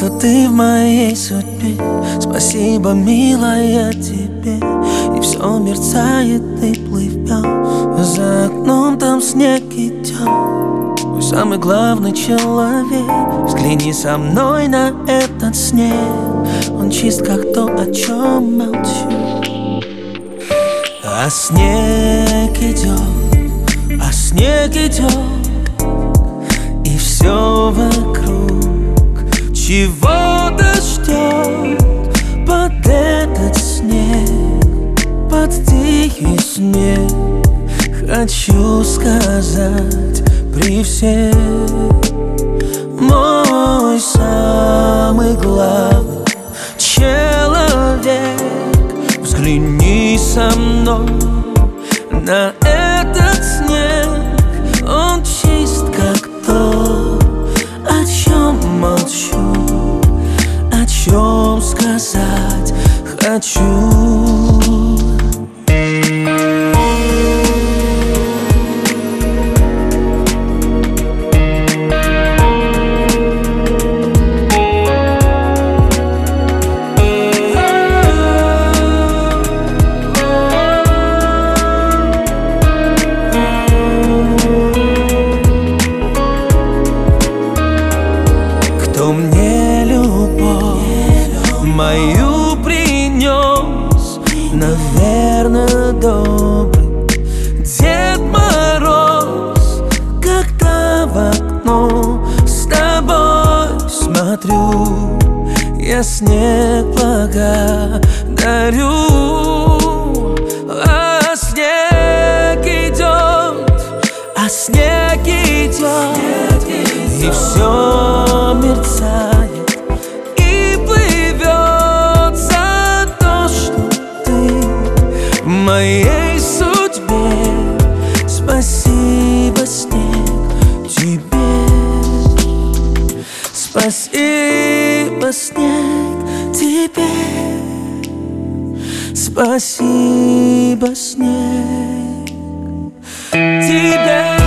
что ты в моей судьбе. Спасибо, милая, тебе. И все мерцает и плывет. За окном там снег идет. Мой самый главный человек. Взгляни со мной на этот снег. Он чист, как то, о чем молчу. А снег идет, а снег идет, и все вокруг чего-то ждет. Под этот снег, под тихий снег, хочу сказать при всех: мой самый главный человек. Взгляни со мной на этот снег. Он чист, как то, о чем молчу, о чем сказать хочу. Кто мне любовь мою принес, наверное, добрый Дед Мороз. Когда в окно с тобой смотрю, я снег благодарю. А снег идет, а снег идет, и все мерцает и плывет за то, что ты в моей судьбе. Спасибо, снег, тебе. Спасибо, снег, тебе. Спасибо, снег, тебе.